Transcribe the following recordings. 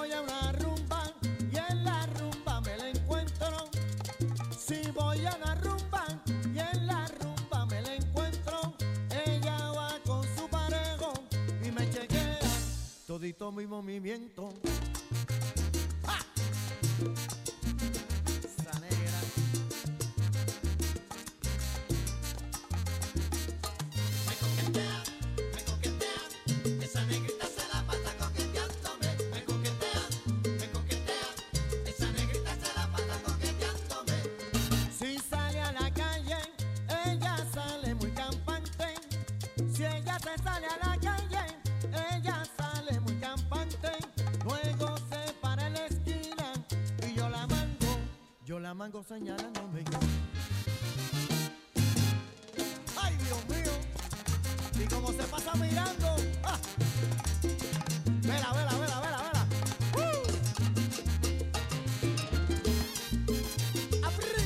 voy a una rumba y en la rumba me la encuentro. Si voy a una rumba y en la rumba me la encuentro, ella va con su parejo y me chequea todito mi movimiento. ¡Ah! Esa negra. Me coquetea, esa negrita se la pasa coqueteándome. Me coquetea, esa negrita se la pasa coqueteándome. Si sale a la calle, ella sale muy campante. Si ella se sale a la calle, ella sale muy campante. Luego se para en la esquina y yo la mango señalándome. ¡Ay, Dios mío! Y como se pasa mirando, ¡ah! Vela, vela, vela, vela, vela. ¡Abrí!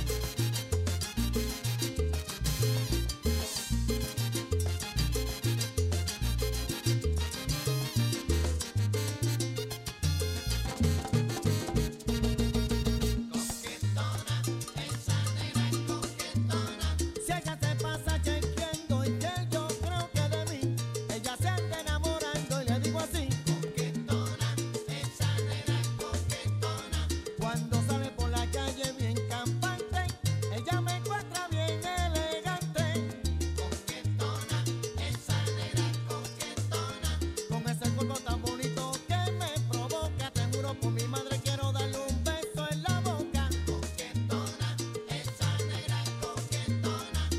Coquetona, esa negra es coquetona. Si ella se pasa chequeando y que yo creo que de mí ella se anda enamorando y le digo así. Coquetona, esa negra es coquetona. Cuando sale por la calle bien campante, ella me encuentra bien elegante. Coquetona, esa negra es coquetona. Con ese cuerpo tan bonito que me provoca, te juro por mi madre quiero darle un beso en la boca. Coquetona, esa negra es coquetona.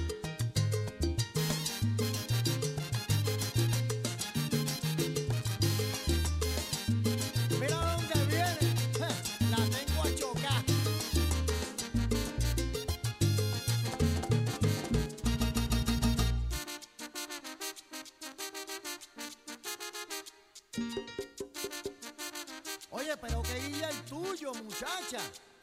Mira dónde viene, la tengo a chocar. Oye, pero qué guilla el tuyo, muchacha.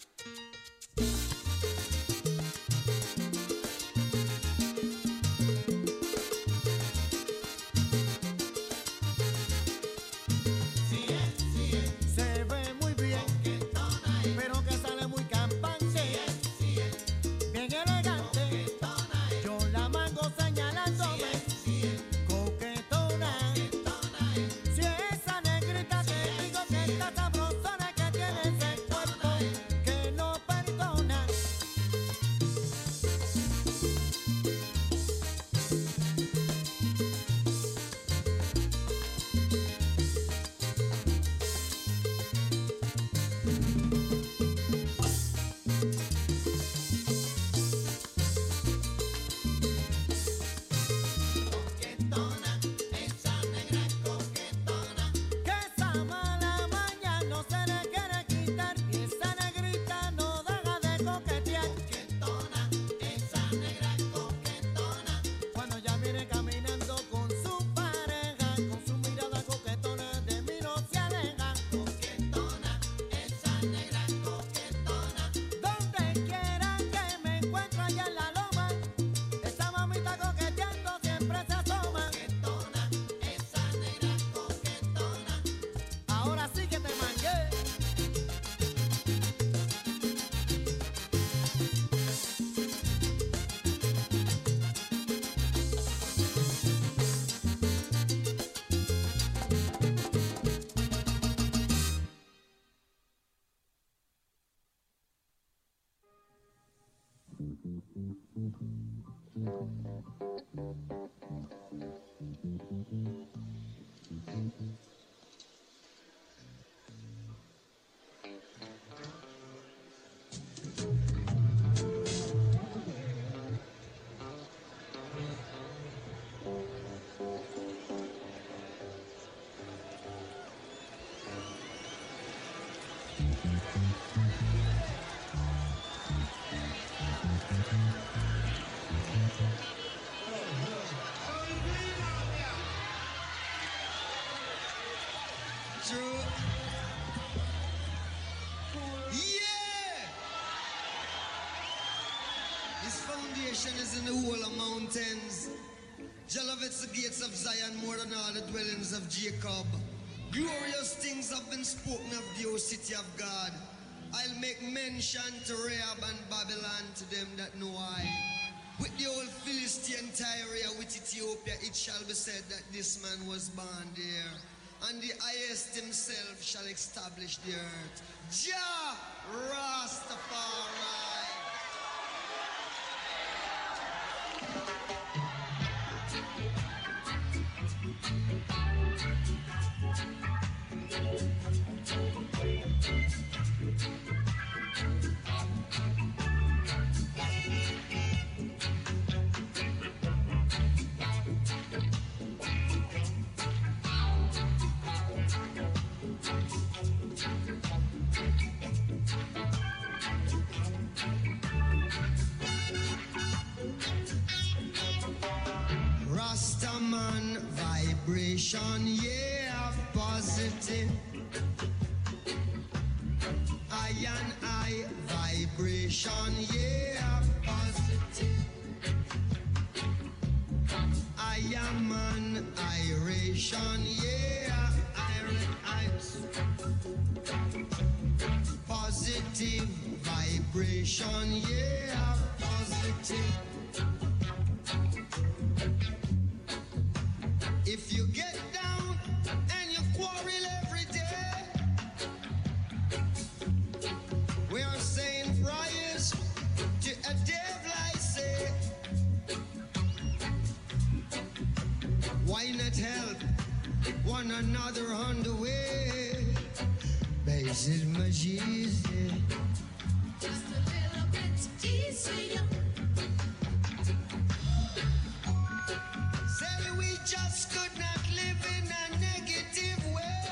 Se ve muy bien, pero que sale muy campante, bien elegante. Yo la mango señalándome. Coquetona, si esa negrita te digo que está sabrosona, que tiene ese cuerpo que no perdona. Coquetona, esa negra es coquetona. Que esa mala maña no se le quiere quitar y esa negrita no deja de coquetear. Coquetona, esa negra es coquetona. Cuando ella viene caminando con su pareja, con su mirada coquetona de mí no se aleja. Coquetona, esa negra es coquetona. Donde quiera que me encuentro allá en la loma, esa mamita coqueteando siempre se asoma. Coquetona, esa negra es coquetona. Ahora sí que te mangué. foundation is in the whole of mountains. Jah loveth the gates of Zion more than all the dwellings of Jacob. Glorious things have been spoken of the O city of God. I'll make mention to Rahab and Babylon, to them that know I. With the old Philistine Tyre, with Ethiopia, it shall be said that this man was born there. And the highest himself shall establish the earth. Jah Rastafari. Rastaman vibration, yeah, positive. Iron eye vibration, yeah, positive. I am an iration, yeah, iron eyes. Positive vibration, yeah, positive. If you get down and you quarrel every day, we are saying prayers to a devil, I say. Why not help one another on the way? Basic magician. Just a little bit easier. Say we just could not live in a negative way,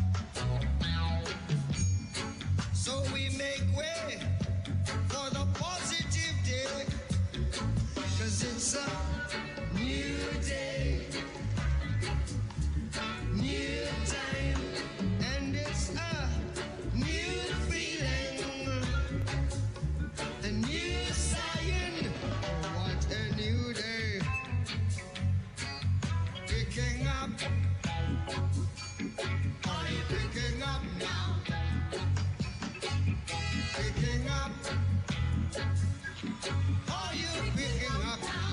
so we make way for the positive day, 'cause it's a new day, new time, and it's a new feeling, a new sign. What a new day. Picking up, are you picking up now? Picking up, are you picking up now?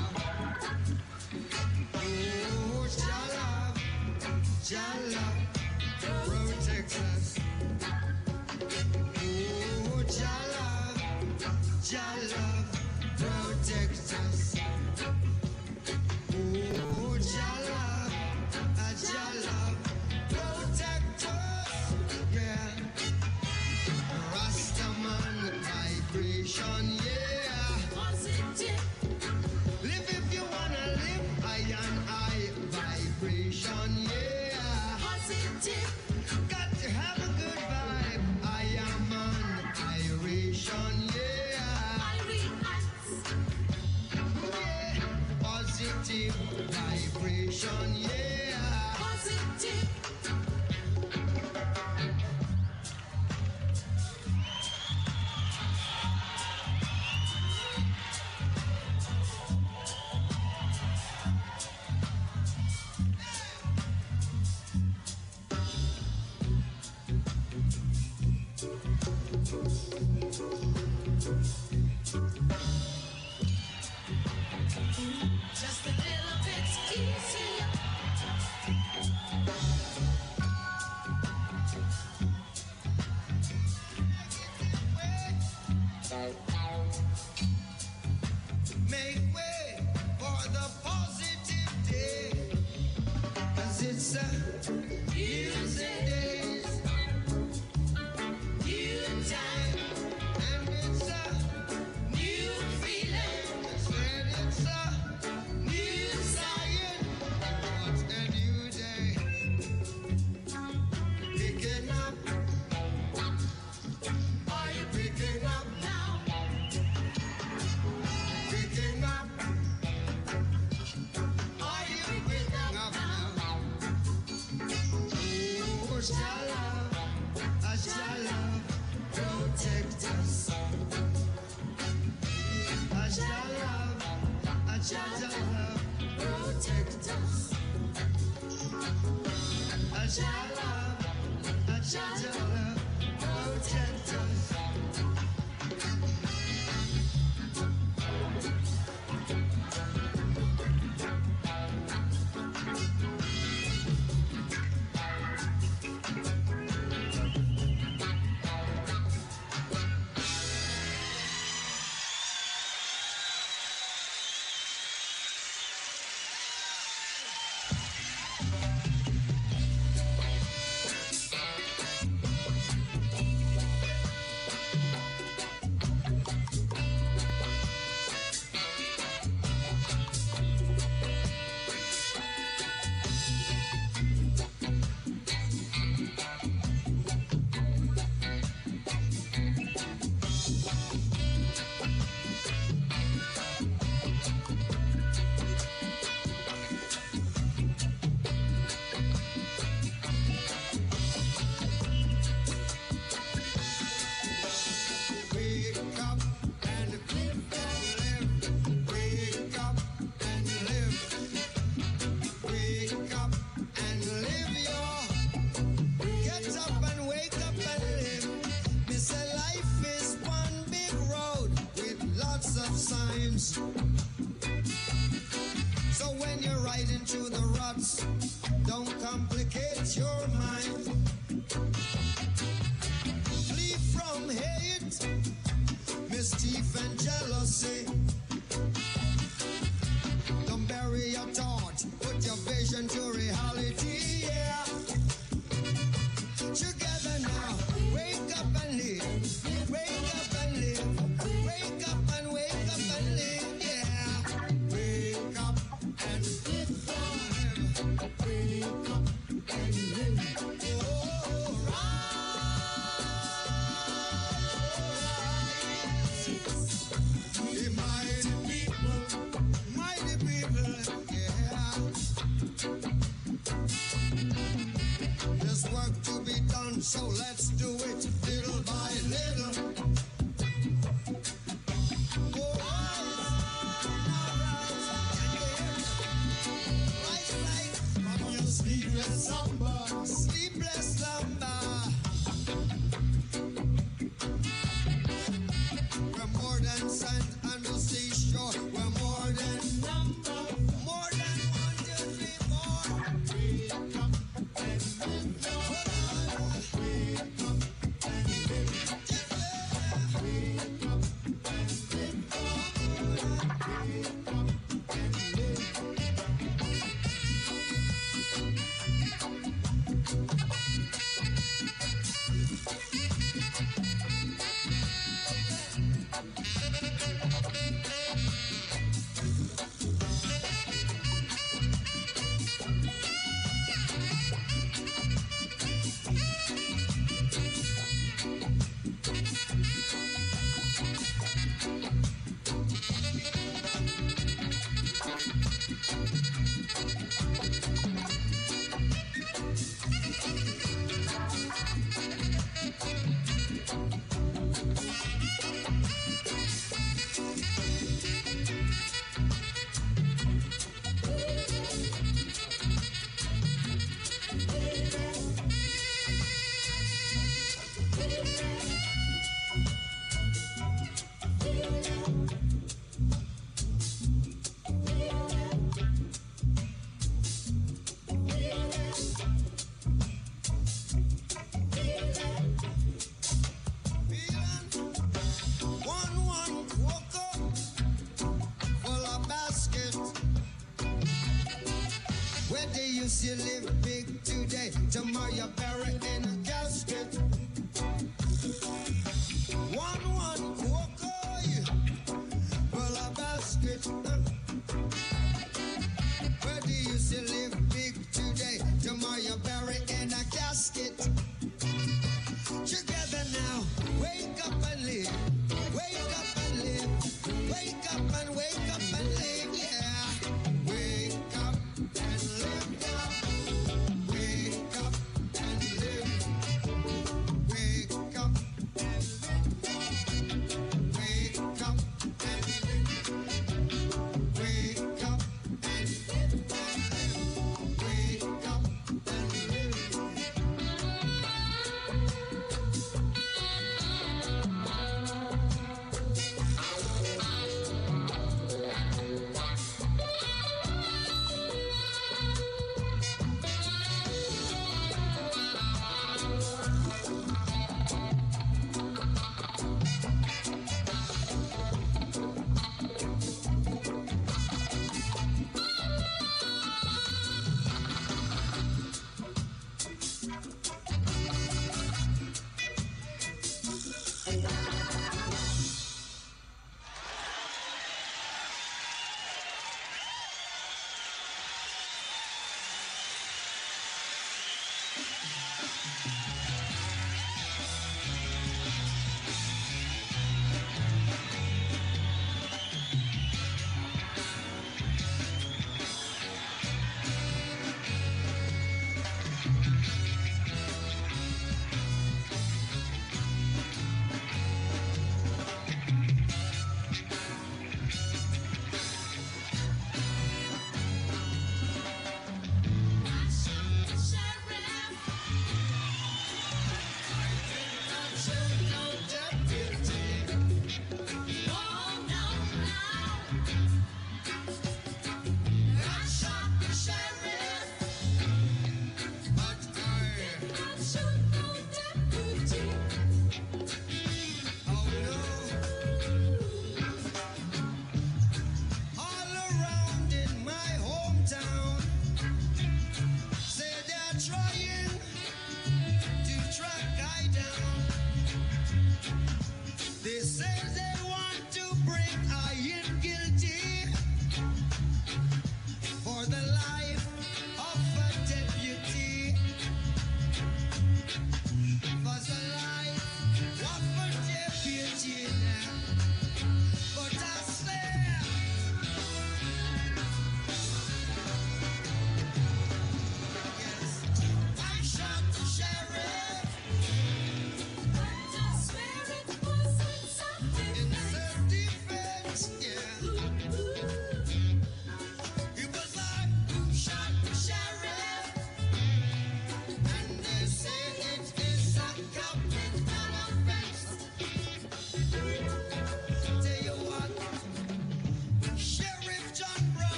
Oh, Jah love protects us. Oh, Jah love protects us. Oh, Jah love protect us, yeah. Rastaman vibration, yeah. Positive. Live if you wanna live, iron eye vibration, yeah. Positive. Got to have a good vibe, I am an iration, yeah. I react. Yeah. Positive vibration, yeah. Positive. Just a little bit easier. Make way for the positive day, 'cause it's a new days, new time, and it's a new feeling. And it's a new sign. What a new day. Picking up, are you picking up now? Picking up, are you picking up now? Oh, Jah love protect us. Jah love protect us. Jah love gentle, oh gentle. So when you're riding through the ruts, don't complicate your mind. Flee from hate, mischief and jealousy. Don't bury your thought, put your vision to reality, yeah. Together now, wake up and live, wake up and live, wake up and wake up and live, yeah. Wake up and live, wake up and live. Oh, rise. Mighty people, yeah. There's work to be done, so let's do it little by little. Oh, rise from your sleepless slumber, sleepless slumber. We're more than sand on the seashore. We're more than number, more than 1, 2, 3, 4. Wake up and live your life. Wake up and live your life. Wake up and live your life. Wake up and live. One woke up full of basket. Where do you see live big today? Tomorrow you're buried in a casket. One woke up full of basket. Where do you see live big today? Tomorrow you're buried in a casket. Together now, wake up and live. Wake up and live. Wake up and wake up and live, yeah. Wake up and live now.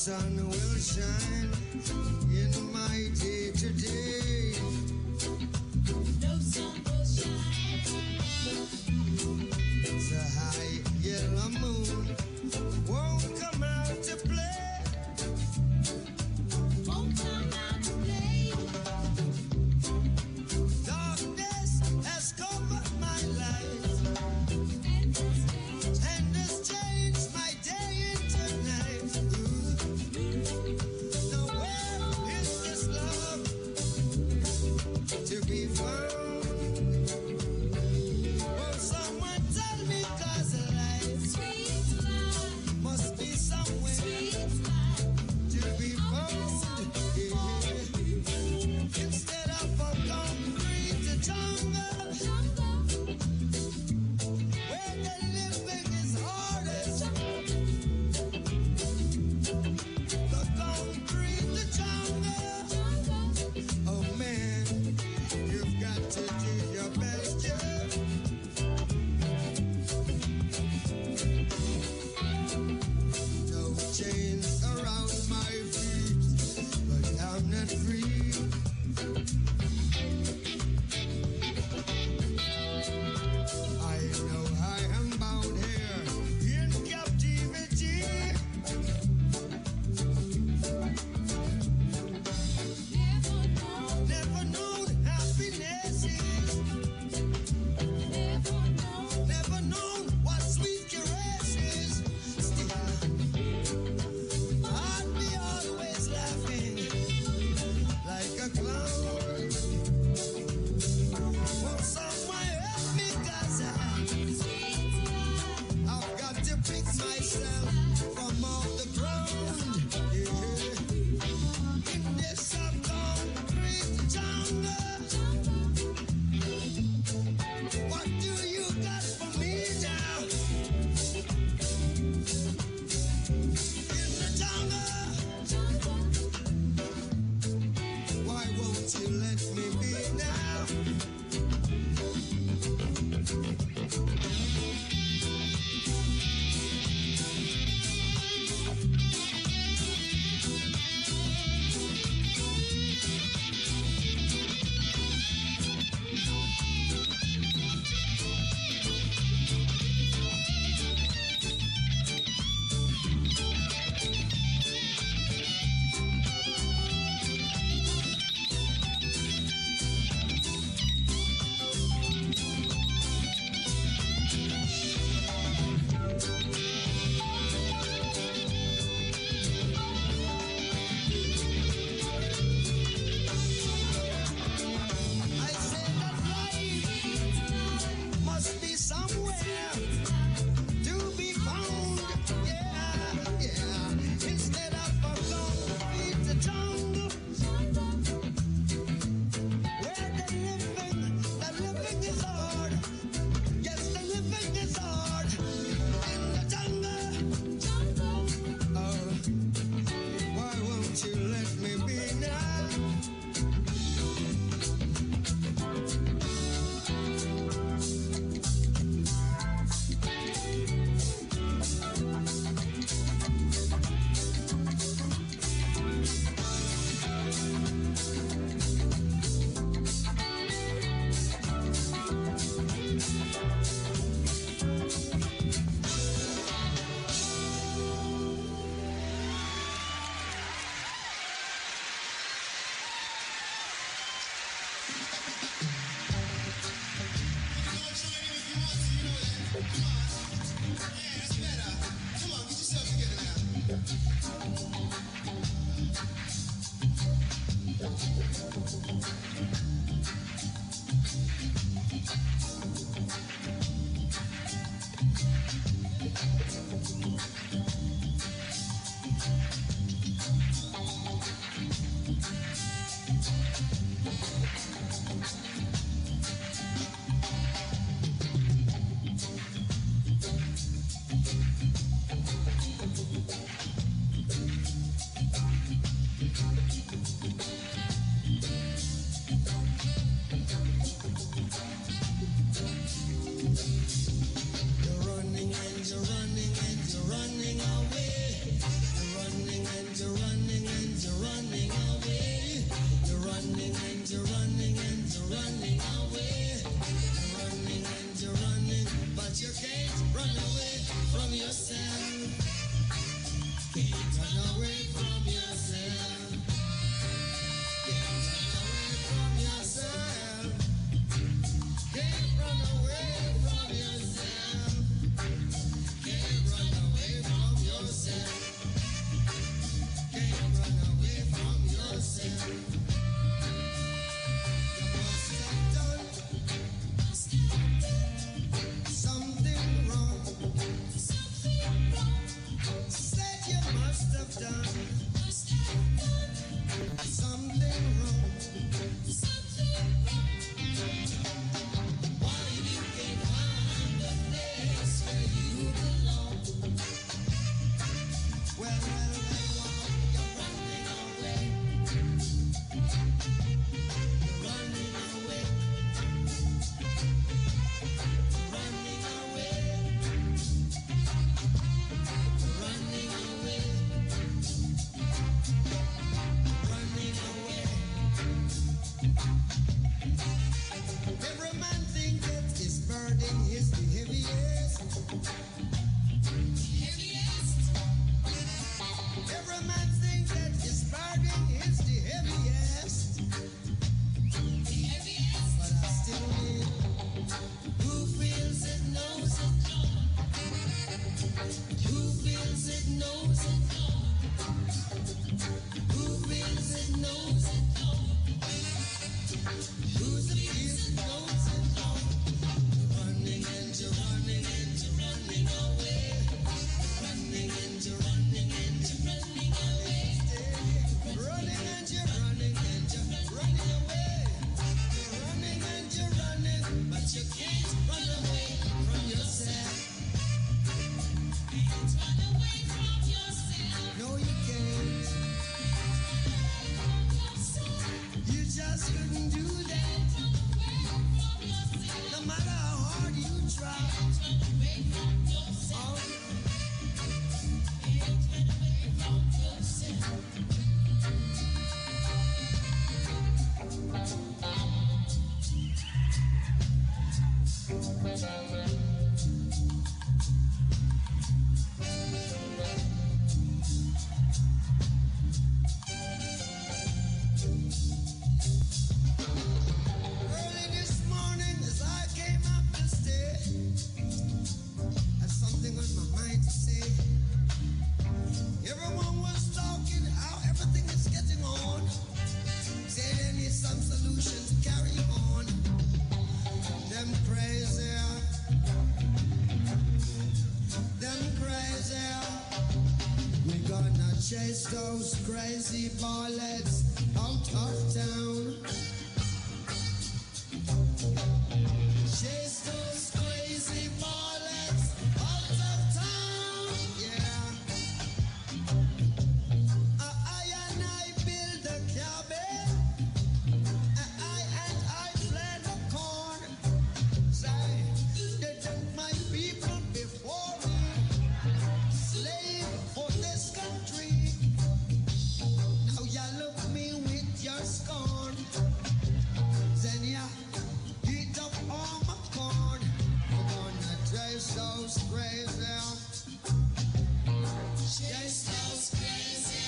sun will shine in my day today. No sun will shine. The high yellow moon won't come out to play. Won't come out to play. Darkness has covered my life And and has changed my day into night. Now where is this love to be found? Will someone tell me 'cause life sweet life, must be somewhere sweet life. to be found. Yeah. Instead of a concrete jungle where the living is hardest, the concrete jungle. Oh man, you've got to do your best, yeah. No chains around my feet, but I'm not free. I know I am bound here in captivity. Never known happiness is. Never known what sweet caresses. Still, I'd be always laughing like a clown. Will someone help me 'cause I've got to pick myself from off the ground. Yeah. In this concrete jungle. What do you got for me now? In the jungle. Why won't you let me be now? I say that life must be somewhere to be found. Yeah, yeah. Instead of a concrete jungle where the living is hard. Yes, the living is hard in the jungle. Oh, why won't you let me be now? Who feels it knows it. Who feels it knows it. Who's the feels it knows it. Running and you're running and you're running away. Running and you're running and you're running away. Running and you're running and you're running away. You're running and you're running, but you can't run away from yourself. Can't run away from yourself. No, you can't. You just couldn't do that. No matter how hard you try. Oh. Early this morning as I came up the stairs, had something on my mind to say. Everyone was talking how everything is getting on. Say they need some solution to carry on. Them crazy. We're gonna chase those crazy bullets out of town. Chase those crazy bullets out of town. Yeah. I and I build a cabin. I plant the corn. Say, they took my people before me. Slave for this country. Now you look me with your scorn. Then you eat up all my corn. We're gonna chase those crazy. Chase those crazy.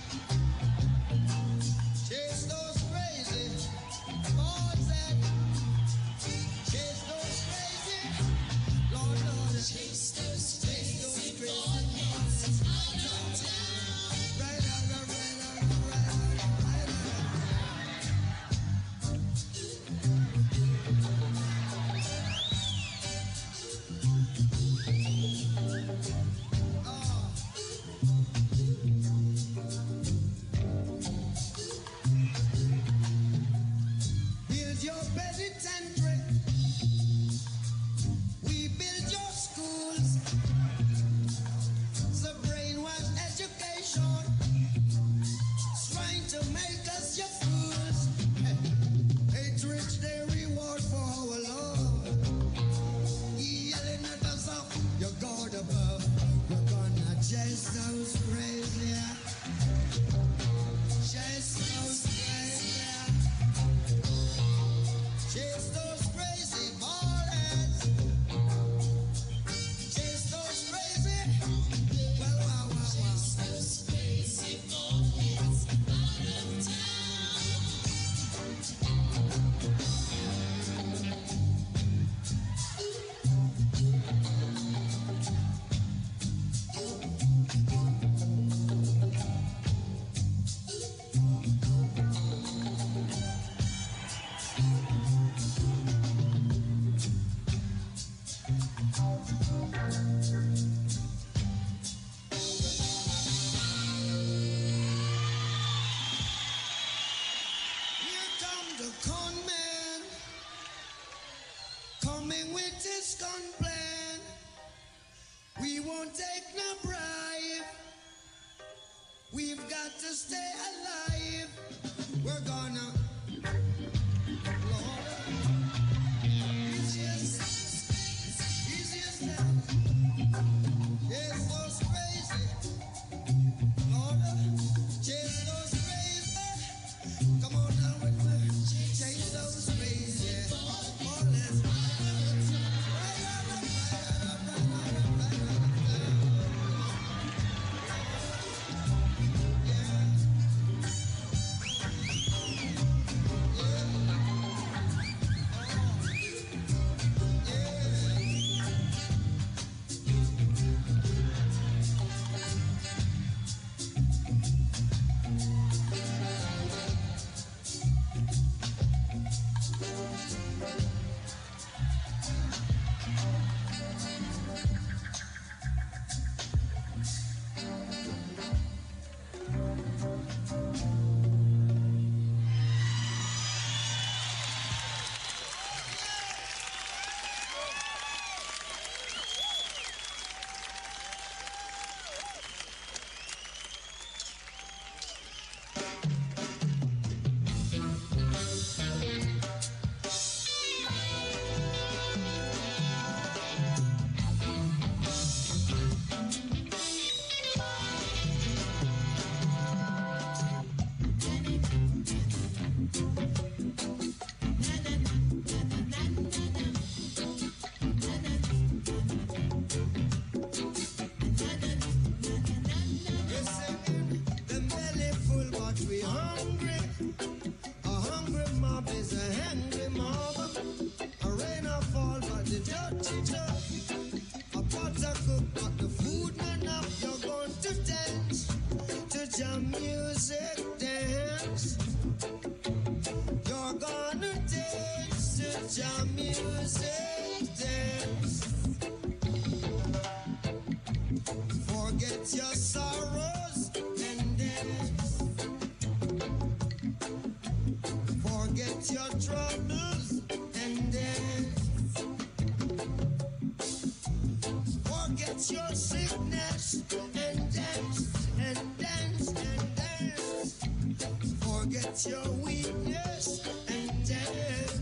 Chase those crazy. Boys and chase those crazy. Lord, Lord. Chase those crazy boys out of town. Right on, right on, right on, right on. Oh. Build your penitentiary. We build your schools. It's a brainwash education. It's trying to make us your fools. It's rich, their reward for our love. Yelling at us up, your God above. We're gonna chase those crazy. Chase those crazy. Chase those crazy bullets. Chase those crazy. Well, wow, wow, wow. Chase those crazy bullets out of town. Here come the con man, coming with his gun plan. We won't take no bribe. We've got to stay alive. We're gonna. Lord, easiest now. Chase those crazy. Lord, chase those crazy. Come on now with me. Chase those crazy. Bullets. Right up, right up, right up, right up, right up. Yeah. jam music dance. You're gonna dance to jam music dance. Forget your sorrows and dance. Forget your troubles and dance. Forget your sickness and dance and dance and dance. Forget your weakness and dance.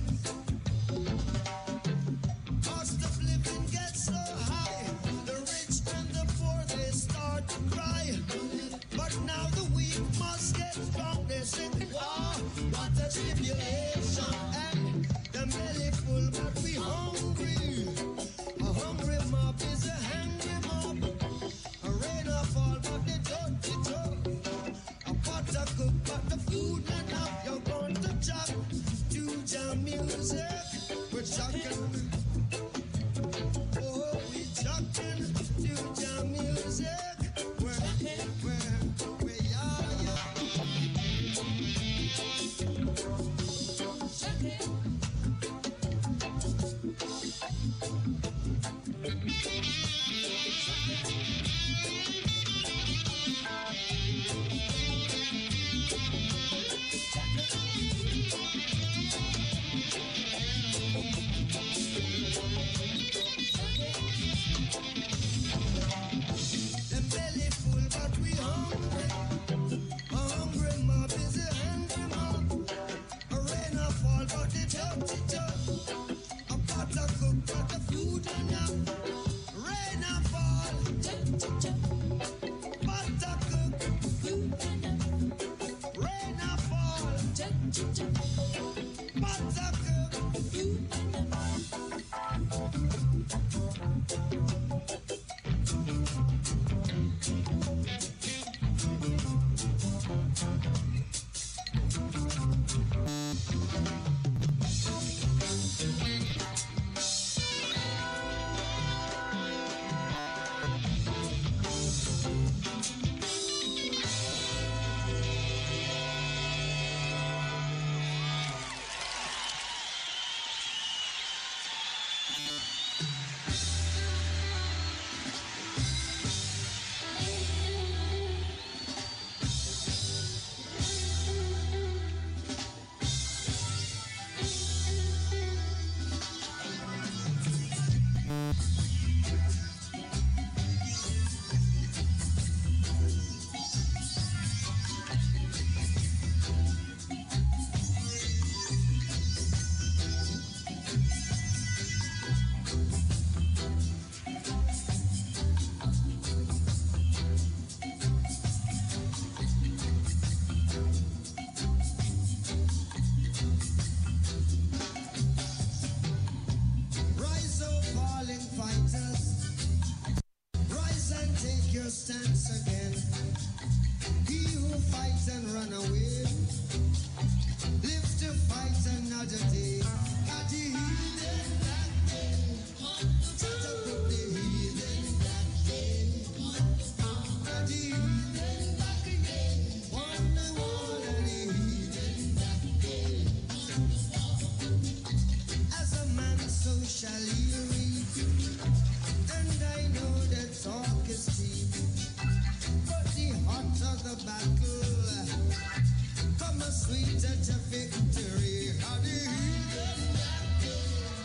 Cost of living gets so high, the rich and the poor they start to cry. But now the weak must get strong. They sing, oh, what a tribulation. And the belly full, but we hungry. A hungry mob is a hungry mob. A rain or fall, but they don't it up. A pot to cook, but the food not enough. You're going to chop to jam music. We're chucking. Oh, we chucking to jam music. Where, yeah, yeah. Them belly full, but we hungry. A hungry mob is a hungry mob. A rain or fall, but they don't it up. A pot of cook, but the food enough. Rain or fall, pot of cook, food enough. Rain or fall, pot of cook, food Rise, oh fallen fighters. Rise and take your stance again. He who fights and run away, live to fight another day. At the heathen that day, set up with the heathen that day. At the heathen back again, on the wall and the heathen that day. As a man, so shall he reap. And I know that talk is cheap. But the hotter the battle, come a sweeter to victory. How the heathen that day,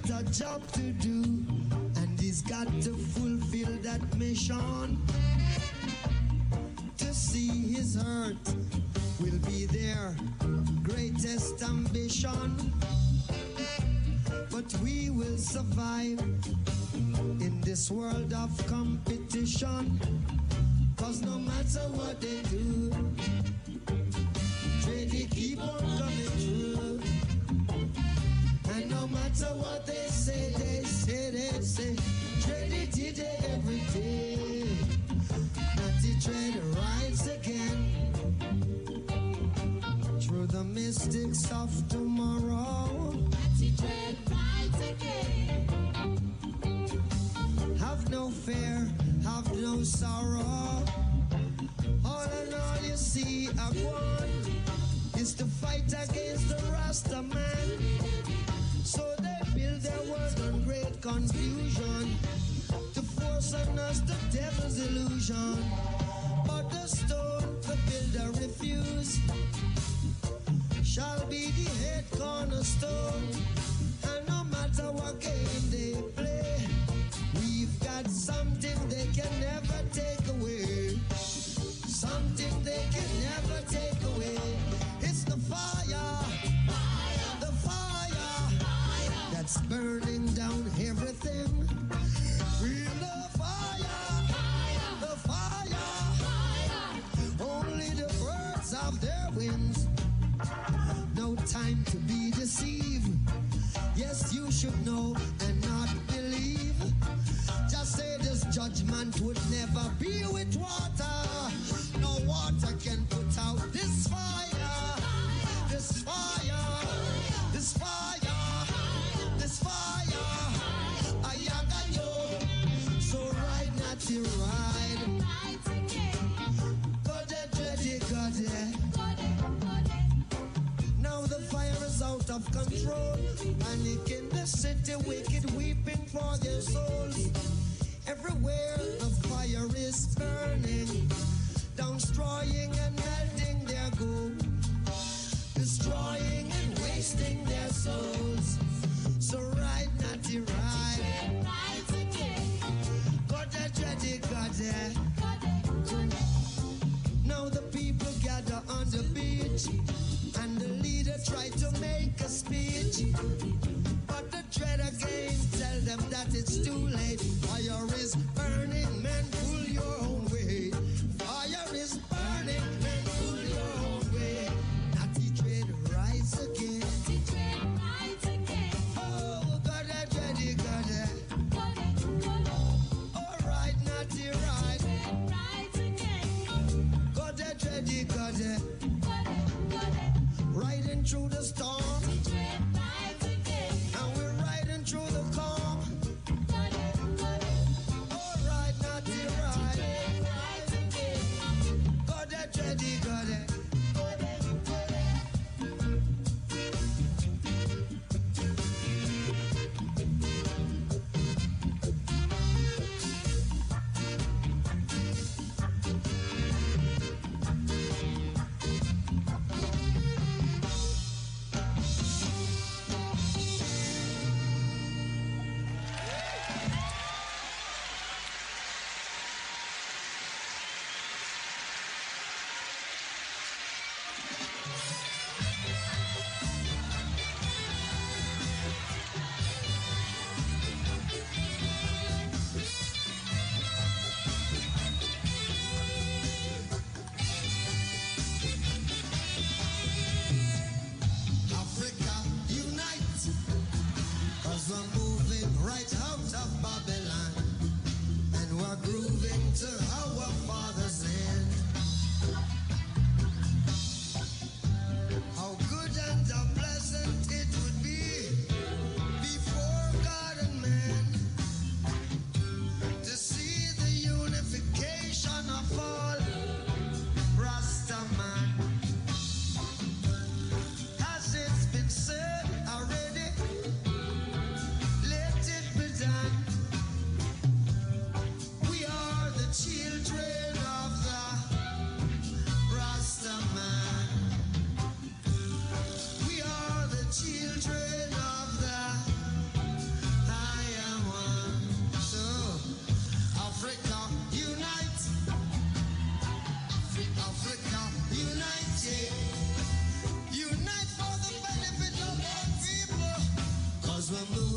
got a job to do, and he's got to fulfill that mission. To see his hurt will be their greatest ambition. But we will survive in this world of competition. Cause no matter what they do, they keep on coming through. And no matter what they say, Trade did it every day. Natty Trade rise again through the mystics of tomorrow. Natty Trade rise again. Have no fear, have no sorrow. All in all you see a one is to fight against the Rasta man. So they build their world on great confusion, to force on us the devil's illusion. But the stone the builder refused shall be the head cornerstone. And no matter what game they play, we've got something they can never take away. Something they can never take away. It's the fire, the fire that's burning down everything. Feel the fire, the fire. Only the birds have their wings. No time to be deceived. Yes, you should know and not believe. Just say this judgment would never be with water. No water can put out this fire. This fire. This fire. This fire. I got you. So ride, not you ride. Go there, dready, go there. Now the fire is out of control. Panic in the city, wicked weeping for their souls. Everywhere the fire is burning, destroying and melting their gold, destroying and wasting their souls. So ride, natty, ride. Got that ready, got that. Now the people gather on the beach, and the leader tried to make a speech. But the dread again tell them that it's too late. Fire is burning, men, pull your own way. Fire is burning, men, pull your own way. Natty Dread rise again. Oh, got that ready, got that. All right, Natty, right. Got that ready, got that. Riding through the storm. And we're riding through the calm. All we're moving.